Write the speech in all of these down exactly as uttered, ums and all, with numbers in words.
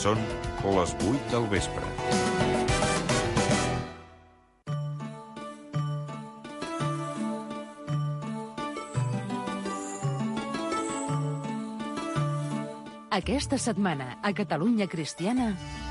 Són les vuit del vespre. Aquesta setmana, a Catalunya Cristiana...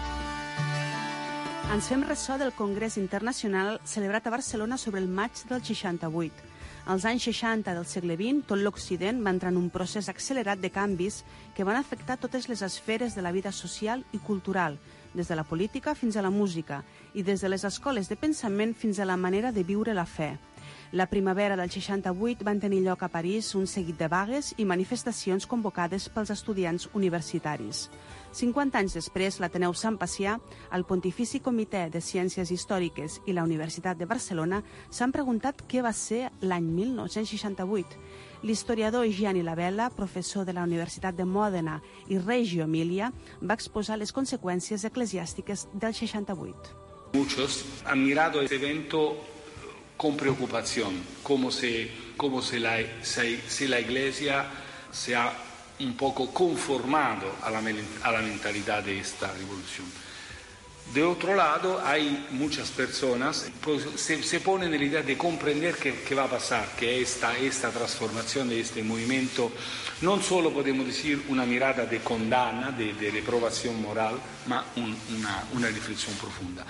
Ens fem ressò del Congrés Internacional celebrat a Barcelona sobre el maig del seixanta-vuit. Als anys seixanta del segle vint, tot l'Occident va entrar en un procés accelerat de canvis que van afectar totes les esferes de la vida social i cultural, des de la política fins a la música, i des de les escoles de pensament fins a la manera de viure la fe. La primavera del seixanta-vuit van tenir lloc a París un seguit de vagues i manifestacions convocades pels estudiants universitaris. cinquanta anys després, l'Ateneu Sant Pacià, el Pontifici Comitè de Ciències Històriques i la Universitat de Barcelona s'han preguntat què va ser l'any mil nou-cents seixanta-vuit. L'historiador Gianni Labella, professor de la Universitat de Mòdena i Reggio Emilia, va exposar les conseqüències eclesiàstiques del seixanta-vuit. Muchos han mirado este evento con preocupación, como si, como si, la, si, si la Iglesia se ha un poco conformado a la, a la mentalidad de esta revolución. De otro lado, hay muchas personas que se, se ponen en la idea de comprender qué, qué va a pasar, que esta, esta transformación de este movimiento no solo podemos decir una mirada de condena, de, de reprobación moral, ma un, una, una reflexión profunda.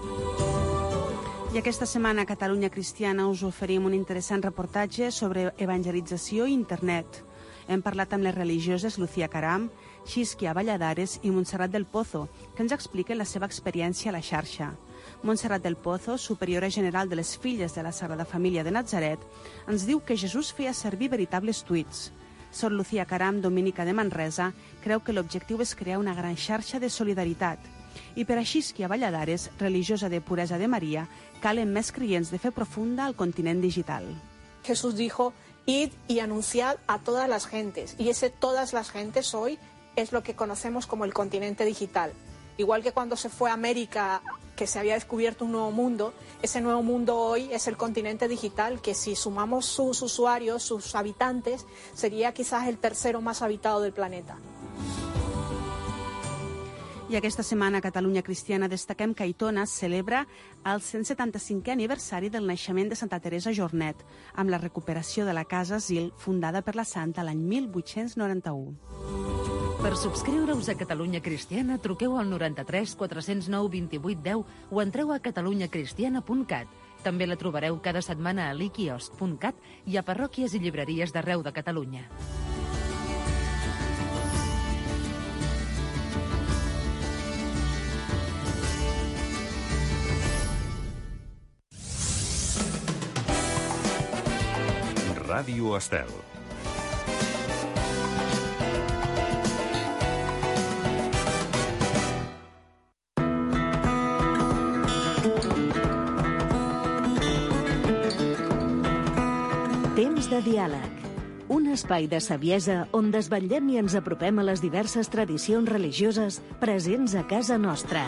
I aquesta setmana a Catalunya Cristiana us oferim un interessant reportatge sobre evangelització i internet. Hem parlat amb les religioses Lucía Caram, Xisquia Valladares i Montserrat del Pozo, que ens expliquen la seva experiència a la xarxa. Montserrat del Pozo, superiora general de les Filles de la Sagrada Família de Natzaret, ens diu que Jesús feia servir veritables tuits. Sor Lucía Caram, domínica de Manresa, creu que l'objectiu és crear una gran xarxa de solidaritat. I per a Xisquia Valladares, religiosa de Puresa de Maria, calen més creients de fe profunda al continent digital. Jesús dijo: id y anunciad a todas las gentes. Y ese todas las gentes hoy es lo que conocemos como el continente digital. Igual que cuando se fue a América, que se había descubierto un nuevo mundo, ese nuevo mundo hoy es el continente digital, que si sumamos sus usuarios, sus habitantes, sería quizás el tercero más habitado del planeta. I aquesta setmana a Catalunya Cristiana destaquem que Aitona celebra el cent setanta-cinquè aniversari del naixement de Santa Teresa Jornet, amb la recuperació de la casa asil fundada per la santa l'any mil vuit-cents noranta-u. Per subscriure-us a Catalunya Cristiana, truqueu al noranta-tres quatre-cents nou vint-i-vuit deu o entreu a catalunya cristiana punt cat. També la trobareu cada setmana a l'iquiosc punt cat i a parròquies i llibreries d'arreu de Catalunya. Ràdio Estel. Temps de diàleg. Un espai de saviesa on desvetllem i ens apropem a les diverses tradicions religioses presents a casa nostra.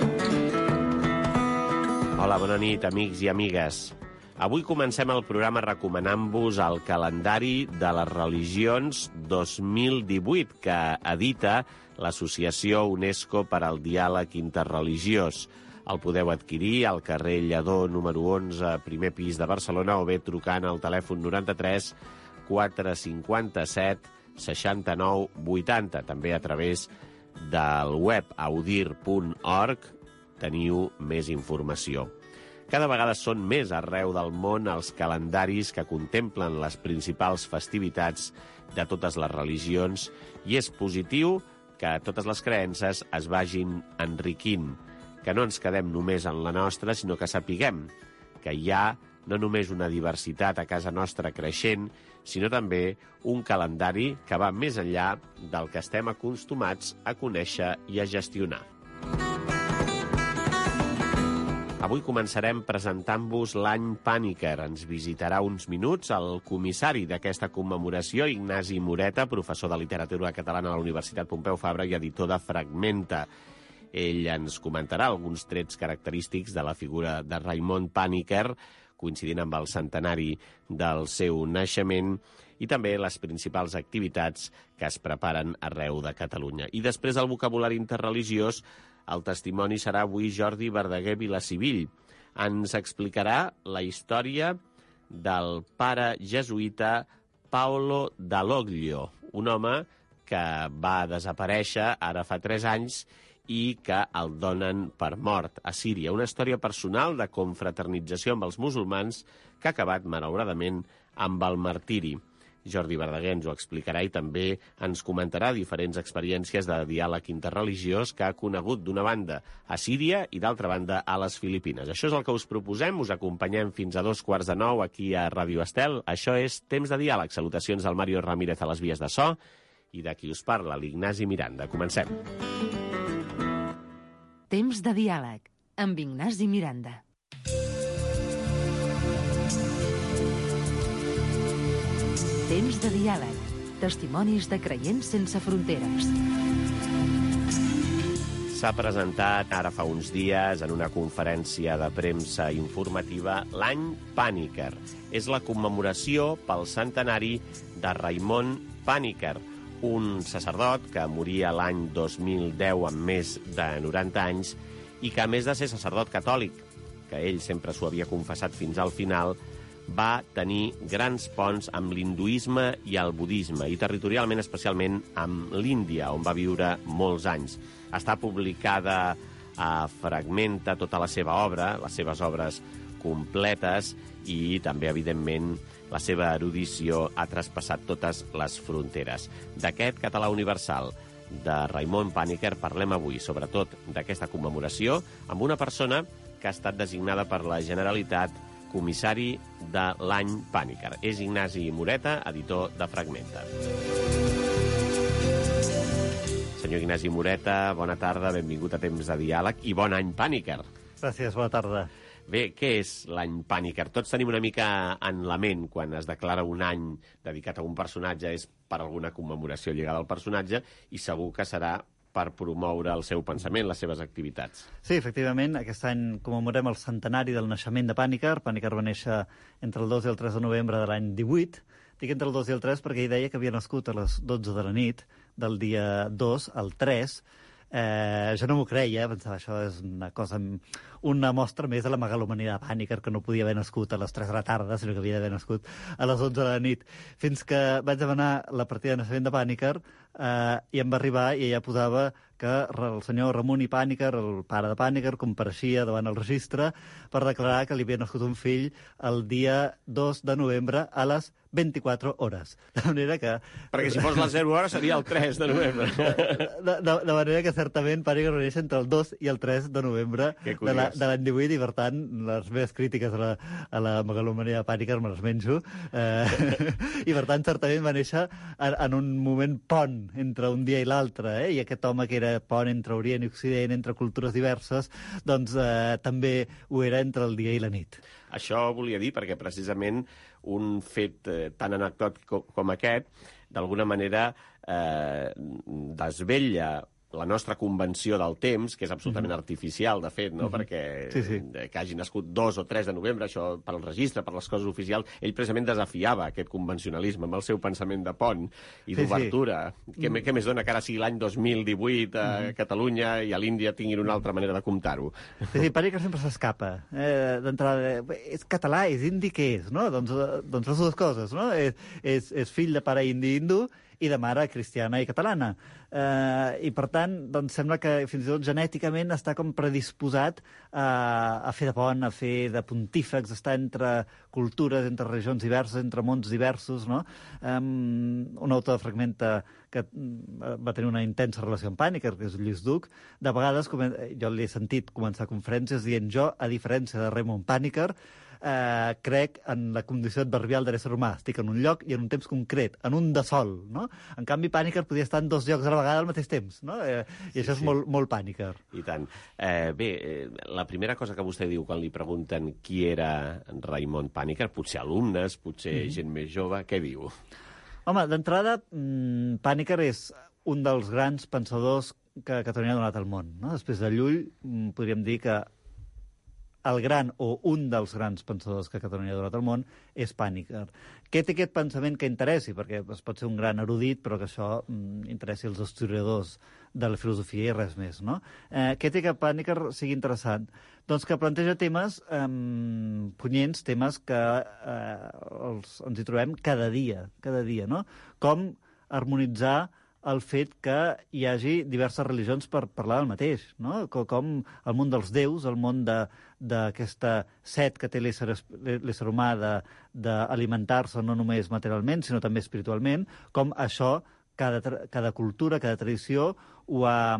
Hola, bona nit, amics i amigues. Avui comencem el programa recomanant-vos el calendari de les religions dos mil divuit, que edita l'Associació UNESCO per al Diàleg Interreligiós. El podeu adquirir al carrer Lledó, número onze, primer pis de Barcelona, o bé trucant al telèfon noranta-tres quatre cinquanta-set seixanta-nou vuitanta. També a través del web audir punt org teniu més informació. Cada vegada són més arreu del món els calendaris que contemplen les principals festivitats de totes les religions i és positiu que totes les creences es vagin enriquint, que no ens quedem només en la nostra, sinó que sapiguem que hi ha no només una diversitat a casa nostra creixent, sinó també un calendari que va més enllà del que estem acostumats a conèixer i a gestionar. Avui començarem presentant-vos l'any Pàniker. Ens visitarà uns minuts el comissari d'aquesta commemoració, Ignasi Moreta, professor de literatura catalana a la Universitat Pompeu Fabra i editor de Fragmenta. Ell ens comentarà alguns trets característics de la figura de Raimon Pàniker, coincidint amb el centenari del seu naixement, i també les principals activitats que es preparen arreu de Catalunya. I després del vocabulari interreligiós, el testimoni serà avui Jordi Verdaguer Vilacivill. Ens explicarà la història del pare jesuïta Paolo Dall'Oglio, un home que va desaparèixer ara fa tres anys i que el donen per mort a Síria. Una història personal de confraternització amb els musulmans que ha acabat, malauradament, amb el martiri. Jordi Verdaguer ens ho explicarà i també ens comentarà diferents experiències de diàleg interreligiós que ha conegut d'una banda a Síria i d'altra banda a les Filipines. Això és el que us proposem, us acompanyem fins a dos quarts de nou aquí a Ràdio Estel. Això és Temps de Diàleg. Salutacions al Mario Ramírez a les vies de so i de qui us parla, l'Ignasi Miranda. Comencem. Temps de Diàleg, amb Ignasi Miranda. Temps de Diàleg, testimonis de creients sense fronteres. S'ha presentat ara fa uns dies en una conferència de premsa informativa l'any Pàniker. És la commemoració pel centenari de Raimon Pàniker, un sacerdot que moria l'any dos mil deu amb més de noranta anys i que, a més de ser sacerdot catòlic, que ell sempre s'ho havia confessat fins al final, va tenir grans ponts amb l'hinduisme i el budisme, i territorialment especialment amb l'Índia, on va viure molts anys. Està publicada a Fragmenta tota la seva obra, les seves obres completes, i també, evidentment, la seva erudició ha traspassat totes les fronteres. D'aquest català universal de Raimon Pàniker parlem avui, sobretot d'aquesta commemoració, amb una persona que ha estat designada per la Generalitat comissari de l'any Pàniker. És Ignasi Moreta, editor de Fragmenta. Senyor Ignasi Moreta, bona tarda, benvingut a Temps de Diàleg i bon any Pàniker. Gràcies, bona tarda. Bé, què és l'any Pàniker? Tots tenim una mica en la ment quan es declara un any dedicat a un personatge, és per alguna commemoració lligada al personatge, i segur que serà per promoure el seu pensament, les seves activitats. Sí, efectivament, aquest any commemorem el centenari del naixement de Pàniker. Pàniker va néixer entre el dos i el tres de novembre de l'any divuit. Dic entre el dos i el tres perquè ell deia que havia nascut a les dotze de la nit, del dia dos al tres. Eh, jo no m'ho creia, pensava, això és una cosa, una mostra més de la megalomania de Pàniker, que no podia haver nascut a les tres de la tarda, sinó que havia d'haver nascut a les onze de la nit. Fins que vaig demanar la partida de naixement de Pàniker eh, i em va arribar i ella posava que el senyor Ramon i Pàniker, el pare de Pàniker, compareixia davant el registre per declarar que li havia nascut un fill el dia dos de novembre a les vint-i-quatre hores. De manera que... Perquè si fos les zero hores seria el tres de novembre. De, de, de manera que certament Pàniker va néixer entre el dos i el tres de novembre de l'any divuit, i per tant les meves crítiques a la, a la megalomania de Pàniker me les menjo. Eh, I per tant certament va néixer en, en un moment pont entre un dia i l'altre, eh? I aquest home que era pont entre Orient i Occident, entre cultures diverses, doncs eh, també ho era entre el dia i la nit. Això volia dir perquè precisament un fet eh, tan anecdòtic com, com aquest, d'alguna manera eh, desvetlla la nostra convenció del temps, que és absolutament mm-hmm. artificial, de fet, no? Mm-hmm. Perquè sí, sí. que hagi nascut dos o tres de novembre, això per al registre, per les coses oficials, ell precisament desafiava aquest convencionalisme amb el seu pensament de pont i d'obertura. Sí, sí. Què, mm. què més dona que ara sigui l'any dos mil divuit a mm-hmm. Catalunya i a l'Índia tinguin una altra manera de comptar-ho? Sí, sí, Pàniker sempre s'escapa. Eh, D'entrada, és català, és indi, què és? No? Doncs, doncs les dues coses, no? És, és, és fill de pare indi-hindu i de mare cristiana i catalana. Eh, I, per tant, doncs, sembla que fins i tot genèticament està com predisposat a, a fer de pont, a fer de pontífex, està entre cultures, entre regions diverses, entre mons diversos, no? Um, un autor de Fragmenta que va tenir una intensa relació amb Pàniker, que és Lluís Duc, de vegades, jo l'he sentit començar conferències dient jo, a diferència de Raimon Pàniker, eh, crec en la condició adverbial de l'ésser humà. Estic en un lloc i en un temps concret, en un de sol, no? En canvi, Pàniker podia estar en dos llocs a la vegada al mateix temps, no? Eh, I això sí, és sí. molt, molt Pàniker. I tant. Eh, bé, eh, la primera cosa que vostè diu quan li pregunten qui era Raimon Pàniker, potser alumnes, potser mm. gent més jove, què diu? Home, d'entrada, mmm, Pàniker és un dels grans pensadors que Catalunya ha donat al món, no? Després de Llull, mmm, podríem dir que el gran o un dels grans pensadors que Catalunya ha donat al món és Pàniker. Què té aquest pensament que interessi? Perquè es pot ser un gran erudit, però que això mm, interessi els historiadors de la filosofia i res més, no? Eh, què té que Pàniker sigui interessant? Doncs que planteja temes eh, punyents, temes que eh, els, ens hi trobem cada dia, cada dia, no? Com harmonitzar el fet que hi hagi diverses religions per parlar del mateix, no? Com el món dels déus, el món d'aquesta set que té l'ésser humà d'alimentar-se no només materialment, sinó també espiritualment, com això cada, cada cultura, cada tradició ho ha,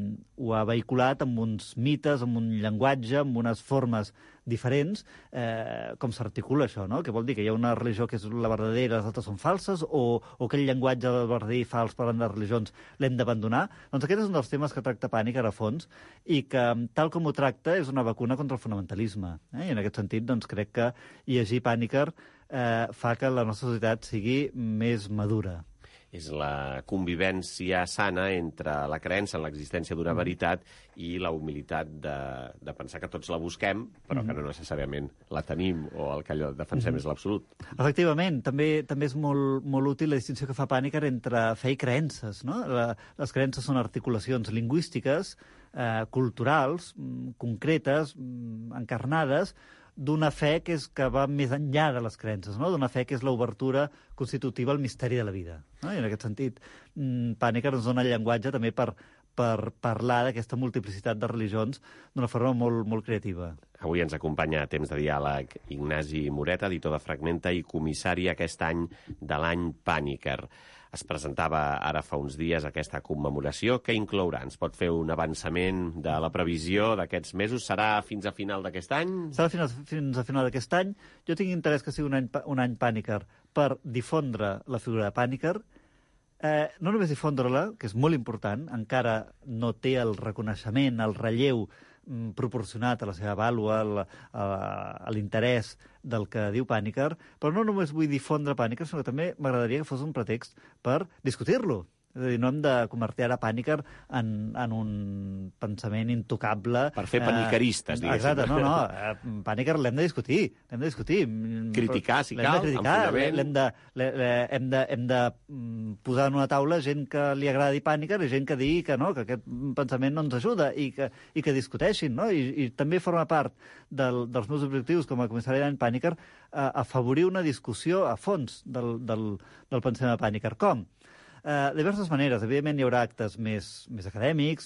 ho ha vehiculat amb uns mites, amb un llenguatge, amb unes formes diferents, eh, com s'articula això, no? Que vol dir que hi ha una religió que és la verdadera i les altres són falses, o, o aquell llenguatge verdader i fals parlant de religions l'hem d'abandonar? Doncs aquest és un dels temes que tracta Pàniker a fons i que, tal com ho tracta, és una vacuna contra el fonamentalisme. Eh? I en aquest sentit, doncs, crec que llegir Pàniker eh, fa que la nostra societat sigui més madura. És la convivència sana entre la creença en l'existència d'una veritat i la humilitat de, de pensar que tots la busquem, però que no necessàriament la tenim o el que allò defensem és l'absolut. Efectivament, també també és molt, molt útil la distinció que fa Pàniker entre fe i creences, no? La, les creences són articulacions lingüístiques, eh, culturals, mm, concretes, mm, encarnades, d'una fe que és que va més enllà de les creences, no? D'una fe que és l'obertura constitutiva al misteri de la vida. No? I en aquest sentit, Pàniker ens dona el llenguatge també per, per parlar d'aquesta multiplicitat de religions d'una forma molt, molt creativa. Avui ens acompanya a Temps de Diàleg Ignasi Moreta, editor de Fragmenta i comissari aquest any de l'any Pàniker. Es presentava ara fa uns dies aquesta commemoració. Què inclourà? Ens pot fer un avançament de la previsió d'aquests mesos? Serà fins a final d'aquest any? Serà fins, fins a final d'aquest any. Jo tinc interès que sigui un any, un any Pàniker per difondre la figura de Pàniker. Eh, no només difondre-la, que és molt important, encara no té el reconeixement, el relleu proporcionat a la seva vàlua, a, a, a l'interès del que diu Pàniker, però no només vull difondre Pàniker, sinó que també m'agradaria que fos un pretext per discutir-lo. És a dir, no hem de convertir ara Pàniker en, en un pensament intocable. Per fer paniqueristes, eh, diguéssim. Exacte, no, no. Pàniker l'hem de discutir, l'hem de discutir. Criticar, si cal, amb fonament. L'hem de, hem de, hem de posar en una taula gent que li agradi Pàniker i gent que digui que no, que aquest pensament no ens ajuda i que, i que discuteixin, no? I, i també forma part del, dels meus objectius com a comissari d'any Pàniker a afavorir una discussió a fons del, del, del pensament de Pàniker. Com? Uh, de diverses maneres. Evidentment hi haurà actes més, més acadèmics.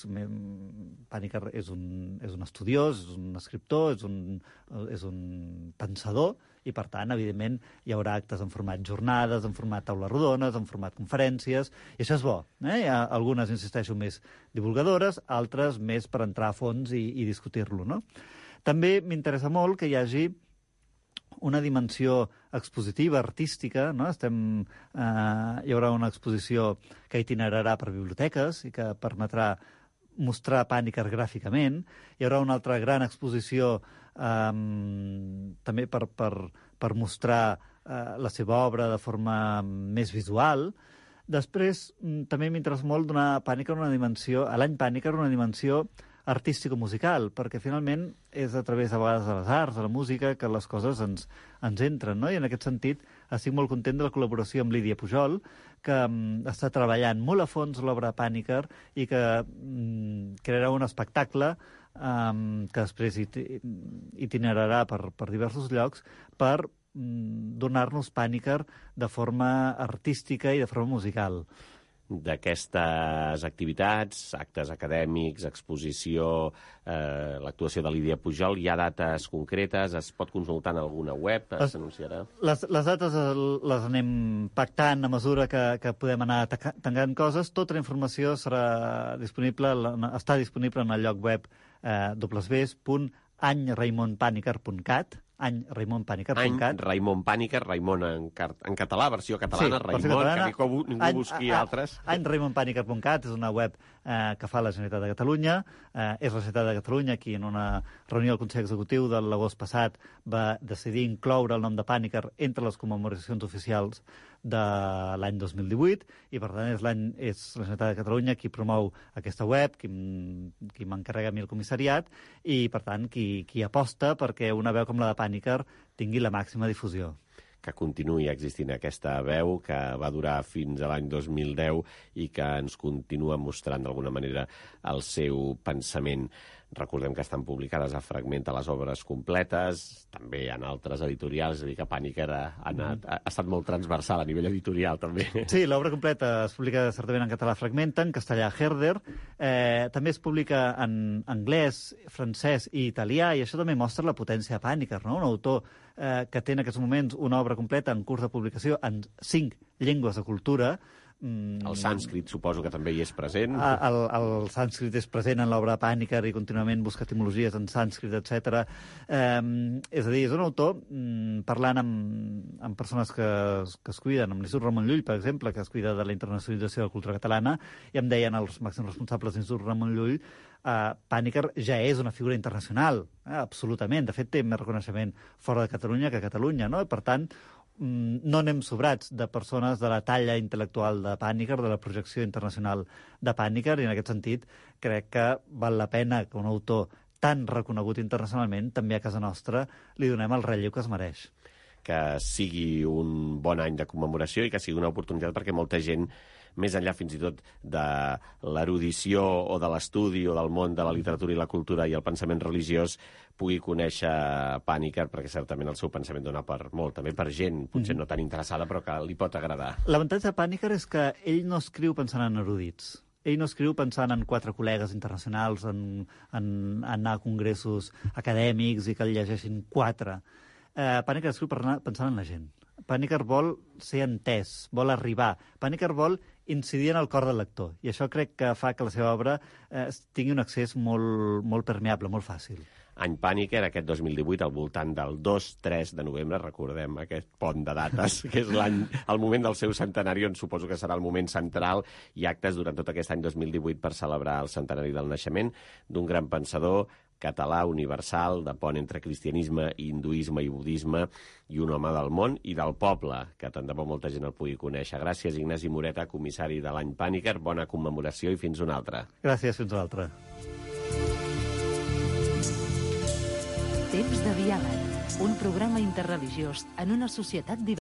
Pàniker és un, és un estudiós, és un escriptor, és un, és un pensador, i per tant, evidentment, hi haurà actes en format jornades, en format taules rodones, en format conferències, i això és bo. Eh? Hi ha algunes, insisteixo, més divulgadores, altres més per entrar a fons i, i discutir-lo, no? També m'interessa molt que hi hagi una dimensió expositiva, artística, no? Estem, eh, hi haurà una exposició que itinerarà per biblioteques i que permetrà mostrar Pàniker gràficament. Hi haurà una altra gran exposició eh, també per, per, per mostrar eh, la seva obra de forma més visual. Després, també m'interessa molt donar a Pàniker una dimensió, a l'any Pàniker una dimensió artístico-musical, perquè finalment és a través de vegades de les arts, de la música, que les coses ens, ens entren, no? I en aquest sentit estic molt content de la col·laboració amb Lídia Pujol, que um, està treballant molt a fons l'obra Pàniker i que um, crearà un espectacle um, que després it itinerarà per, per diversos llocs per um, donar-nos Pàniker de forma artística i de forma musical. D'aquestes activitats, actes acadèmics, exposició, eh, l'actuació de Lídia Pujol, hi ha dates concretes? Es pot consultar en alguna web? S'anunciarà? Les, les dates les anem pactant a mesura que, que podem anar tancant coses. Tota la informació serà disponible, està disponible en el lloc web eh, w w w punt any raimon pàniker punt cat, any raimon pàniker punt cat. Any Raimon Pàniker, Raimon en, en català, versió catalana, sí, Raimon, catalana, que ningú, ningú any, busqui a, altres. any raimon pàniker punt cat és una web eh, que fa la Generalitat de Catalunya. Eh, és la Generalitat de Catalunya qui, en una reunió del Consell Executiu de l'agost passat, va decidir incloure el nom de Pàniker entre les commemoracions oficials de l'any dos mil divuit, i per tant és, l'any, és la Generalitat de Catalunya qui promou aquesta web, qui, qui m'encarrega a mi el comissariat, i per tant qui, qui aposta perquè una veu com la de Pàniker tingui la màxima difusió. Que continuï existint aquesta veu, que va durar fins a l'any dos mil deu i que ens continua mostrant d'alguna manera el seu pensament. Recordem que estan publicades a Fragment a les obres completes, també en altres editorials, és a dir, que Pàniker ha, ha, anat, ha estat molt transversal a nivell editorial, també. Sí, l'obra completa es publica certament en català Fragmenta, en castellà Herder, eh, també es publica en anglès, francès i italià, i això també mostra la potència de Pàniker, no? Un autor eh, que té en aquests moments una obra completa en curs de publicació en cinc llengües de cultura. El sànscrit suposo que també hi és present. El, el sànscrit és present en l'obra de Pàniker i contínuament busca etimologies en sànscrit, etcètera. Eh, és a dir, és un autor mm, parlant amb, amb persones que, que es cuiden, amb l'Institut Ramon Llull, per exemple, que es cuida de la internacionalització de la cultura catalana, i em deien els màxims responsables de l'Institut Ramon Llull, eh, Pàniker ja és una figura internacional, eh, absolutament. De fet, té més reconeixement fora de Catalunya que a Catalunya, no? I, per tant, no anem sobrats de persones de la talla intel·lectual de Pàniker, de la projecció internacional de Pàniker, i en aquest sentit crec que val la pena que un autor tan reconegut internacionalment, també a casa nostra, li donem el relleu que es mereix. Que sigui un bon any de commemoració i que sigui una oportunitat perquè molta gent, més enllà fins i tot de l'erudició o de l'estudi o del món de la literatura i la cultura i el pensament religiós, pugui conèixer Pàniker, perquè certament el seu pensament dona per molt, també per gent, potser no tan interessada, però que li pot agradar. L'avantatge de Pàniker és que ell no escriu pensant en erudits. Ell no escriu pensant en quatre col·legues internacionals, en, en anar a congressos acadèmics i que el llegeixin quatre. Eh, Pàniker escriu pensant en la gent. Pàniker vol ser entès, vol arribar. Pàniker vol incidir en el cor del lector. I això crec que fa que la seva obra eh, tingui un accés molt, molt permeable, molt fàcil. Any Pàniker, aquest dos mil divuit, al voltant del dos tres de novembre, recordem aquest pont de dates, que és l'any, el moment del seu centenari, on suposo que serà el moment central, i actes durant tot aquest any dos mil divuit per celebrar el centenari del naixement d'un gran pensador català universal, de pont entre cristianisme, hinduisme i budisme, i un home del món i del poble, que tant de bo molta gent el pugui conèixer. Gràcies, Ignasi Moreta, comissari de l'any Pàniker. Bona commemoració i fins una altra. Gràcies, fins una altra. Temps de diàleg, un programa interreligiós en una societat diversa.